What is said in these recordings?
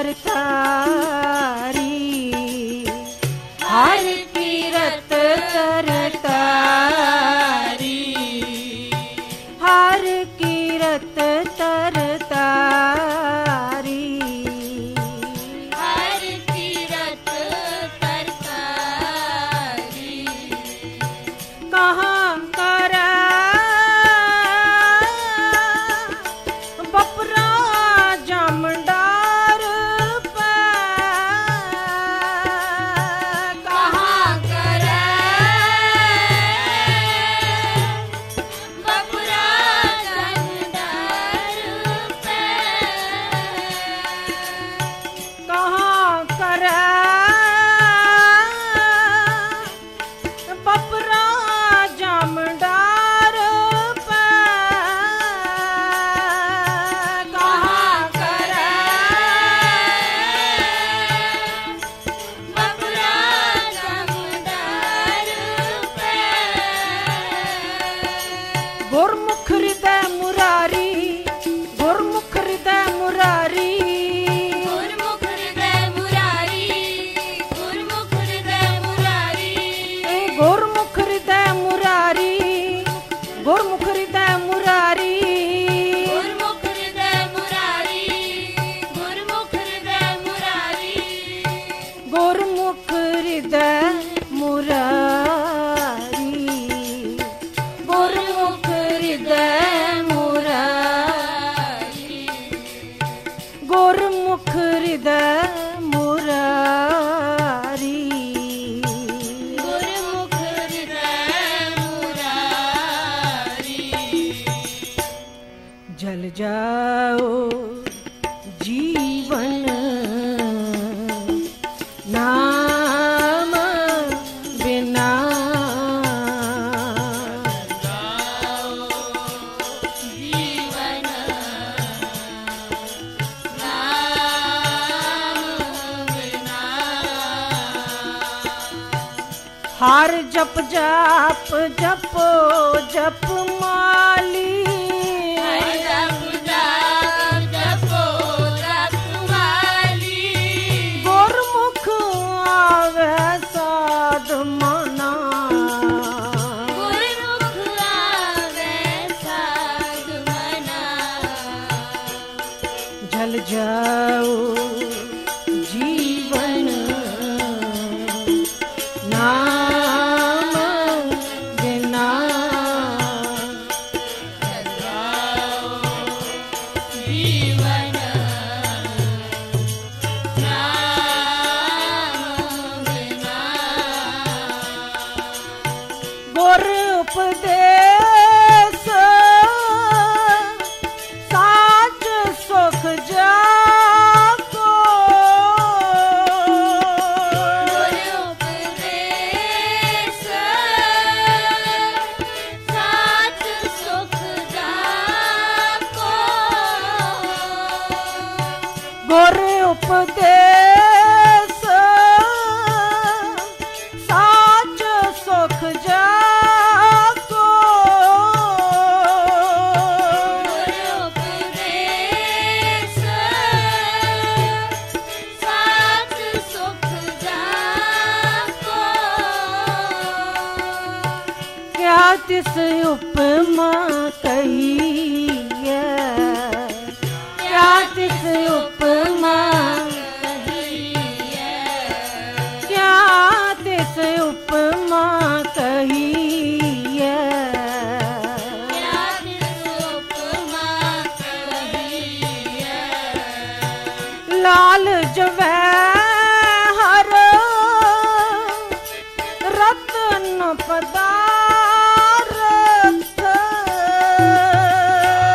तरतारी, हर कीरत तरतारी, हर कीरत तरतारी, हर तीरथ तरतारी। कहाँ करे बपरा जमडार पे, कहाँ करे बपुरा जमदार पे, कहाँ करे बपरा जमडार पे, कहाँ करे बपुरा जमदार पे। गुरमुख हृदय मुरारी, गुरमुख हृदय मुरारी, गुरमुख हृदय मुरारी, गुरमुख हृदय मुरारी, ए गुरमुख हृदय मुरारी, गुरमुख हृदय मुरारी, गुरमुख हृदय मुरारी, गुरमुख हृदय मुरारी, गुरमुख हृदय मुरारी, गुरमुख हृदय मुरारी, गुरमुख हृदय मुरारी, गुरमुख हृदय मुरारी। जल जाओ जीवन नाम बिना, जीवन नाम बिना, हर जप जाप जपो जप माली, हर जप जाप जपो जप माली, गुरमुख आवे साध मना, गुरमुख आवे साध मना, जल जाओ जीवन नाम बिना, जीवन नाम बिना, गुर उपदेश साच सुख जाको, गुर उपदेश साच सुख जाको, गुर उपदेश साच सुख जाको, गुर उपदेश साच सुख जाको, क्या तिस उपमा कहिए, क्या तिस उपमा, क्या तिस उपमा कहिए, लाल जवाहर रत्न पदार्थ,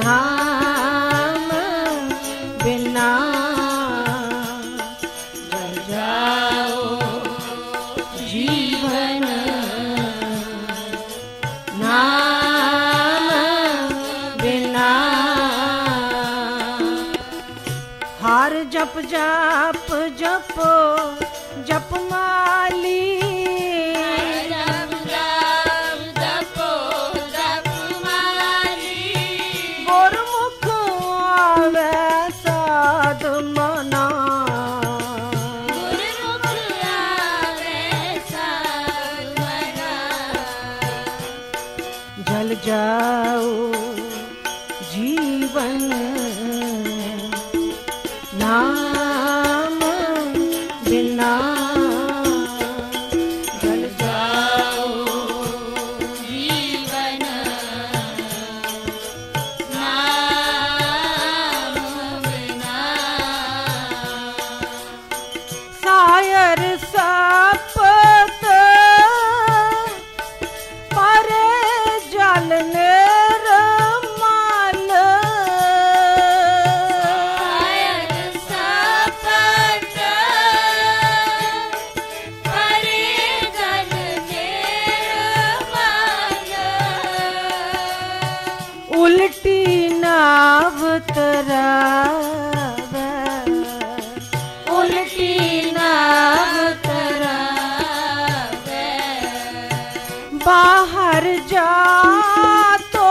नाम बिना जल जाओ जीवन, नाम बिना। हार जप जाप जपो जप माली, गुरमुख आवे साध मना, जल जाओ जीवन, नाम बिना जल जाओ जीवन, नाम बिना। सायर सापत परे जल निर्मल, सायर सापत परे जल निर्मल, उल्टी नाव तरावे, उल्टी नाव तरावे, बाहर जा तो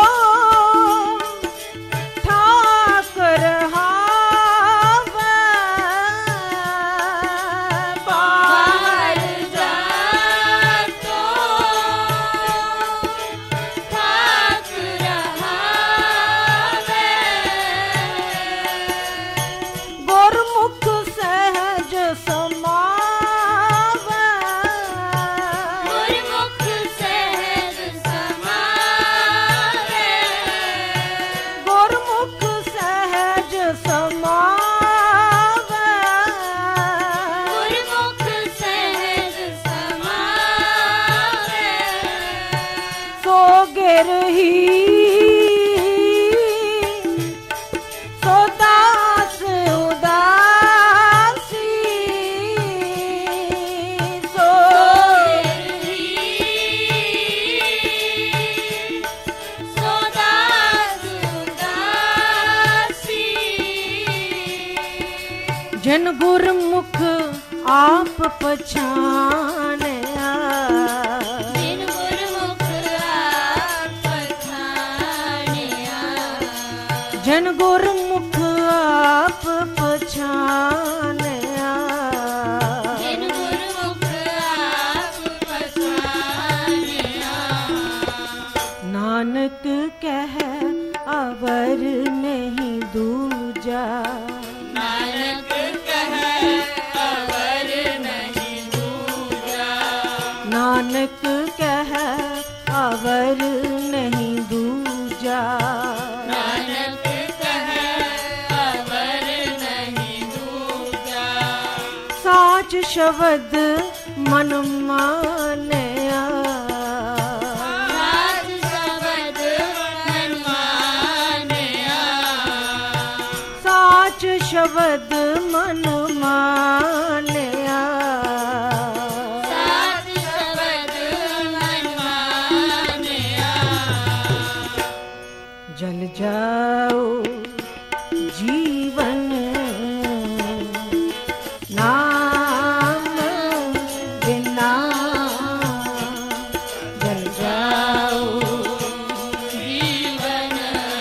ठाकर हावे, बाहर जा तो ठाक रहावे, गुरमुख सहज समावे, गुरमुख सहज समावे, गुरमुख सहज समावे, गुरमुख सहज समावे, सो गिरही सो दास उदासी, सो सोदास उदासी, जिन गुरमुख आप पछानया, जिन गुरमुख आप पछानिया, जिन गुरमुख आप पछानया, जिन गुरमुख आप पछानिया, नानक कह अवर नहीं दूजा, नानक कह अवर नहीं दूजा, नानक कह अवर नहीं दूजा, नानक कह अवर नहीं दूजा, साच शब्द मन मानया, साच शब्द मन मानया, साच शब्द मन मानया, साच शब्द मन मानया, जल जाओ जीवन, नाम बिना जल जाओ जीवन,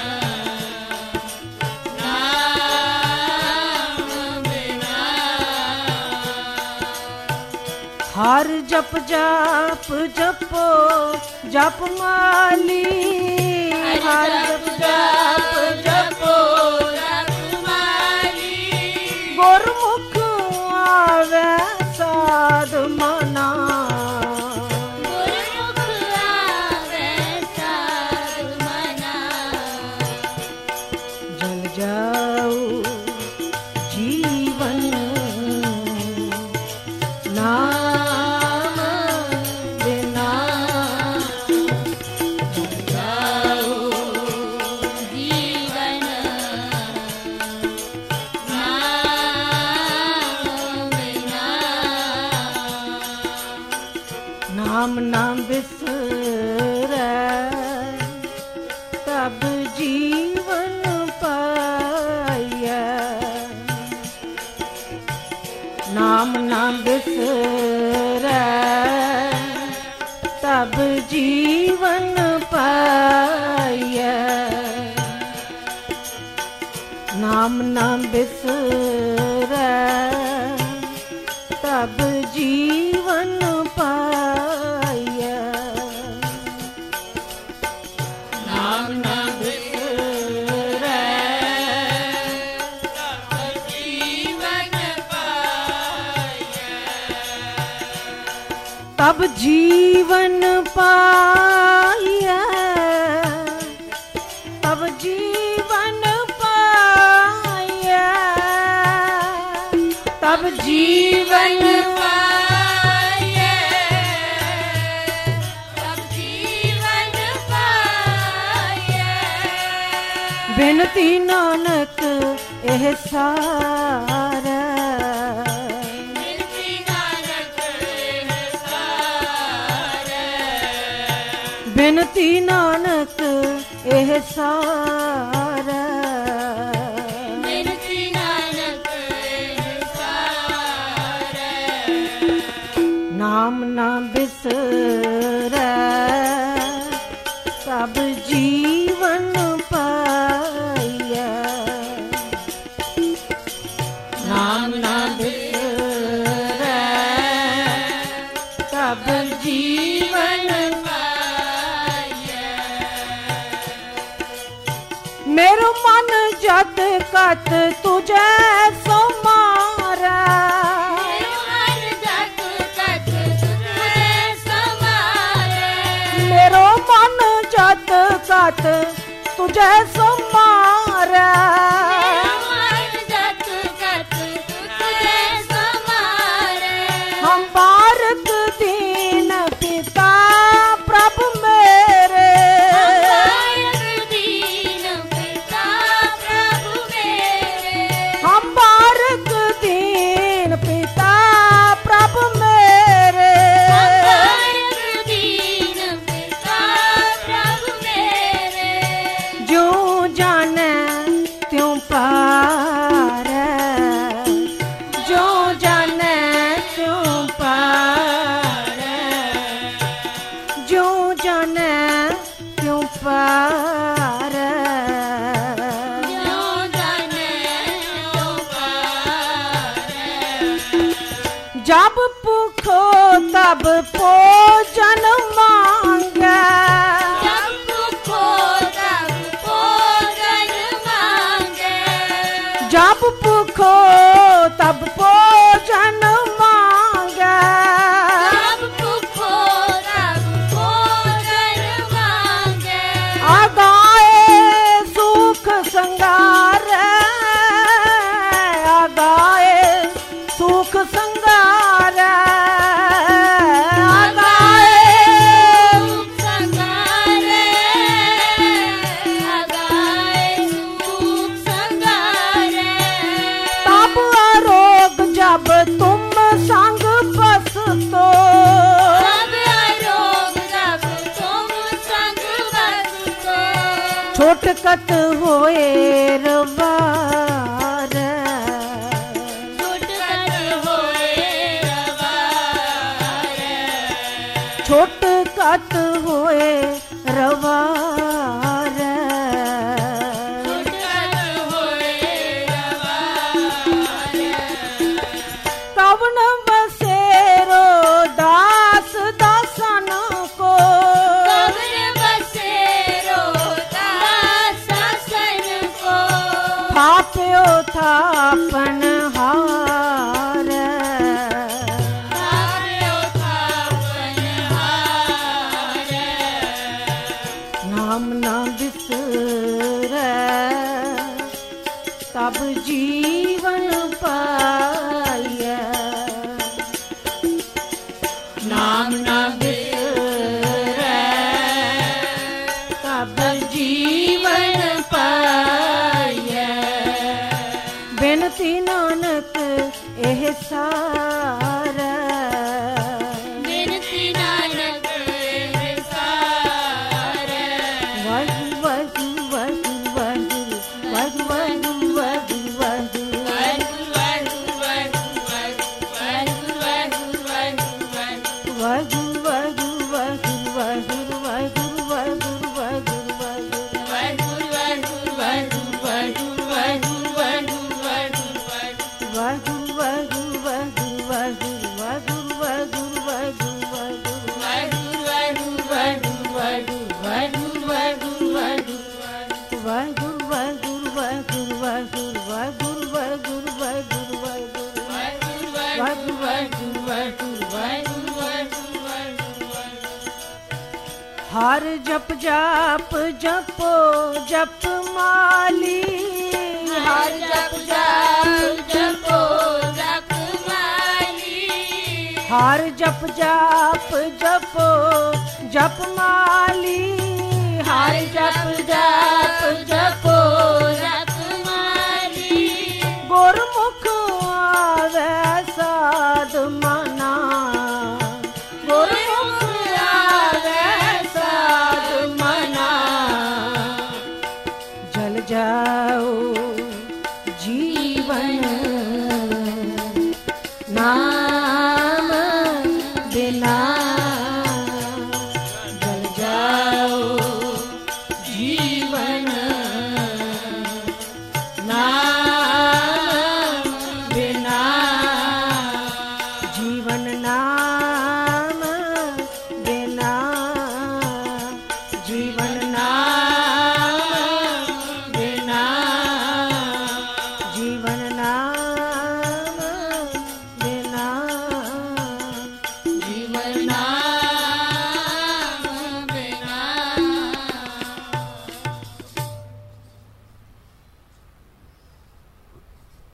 नाम बिना। हर जप जाप जपो जप माली, हर जप जाप जपो जपमाली, गुरमुख आवे साध मना, गुरमुख आवे साध मना, जल जाओ जीवन, नाम बिना जल जाओ नाम ना बिसरै तब जीवन पाइयै। नाम ना बिसरै तब जीवन पाइयै। नाम ना बिसरै तब जीवन पाइयै। नाम ना बिसरै तब जीवन पाइयै। तब जीवन पाइयै। तब जीवन पाइयै। तब जीवन बिनती नानक एह सारा। बिनती नानक एह सारा। बिनती नानक एह सारा। बिनती नानक एह सारा। नाम ना बिसरै तब जीवन पाइयै। नाम ना बिसरै तब जीवन पाइयै। मेरो मन जत कत तुझे समारै। मेरो मन जत कत तुझे समारै। मेरो मन जत कत तुझे समारै। हम बारक दीन पिता प्रभु मेरे। हम बारक दीन पिता प्रभु मेरे। जो जाने त्यों पारै। जो जाने त्यों पारै। जो जाने त्यों पारै। जब भूखो तब भोजन मांगे। जब भूखो तब भोजन मांगे। आगाए सुख संगारे। आगाए सुख संगारे। तब आरोग जब तुम संग बसतो। छोटकत होए रवारे। छोटकत होए रवारे। कवन बसेरो दास दासन को। थाप्यो थापन हारे। नाम ना बिसरै तब जीवन पाइयै। नाम ना बिसरै तब जीवन पाइयै। बिनती नानक एह सारा। बिनती नानक ਹਰ ਜਪ ਜਾਪ ਜਪੋ ਜਪ ਮਾਲੀ, ਹਰ ਜਪ ਜਾਪ ਜਪੋ ਜਪ ਮਾਲੀ, ਹਰ ਜਪ ਜਾਪ ਜਪੋ ਜਪ ਮਾਲੀ, ਹਰ ਜਪ ਜਾਪ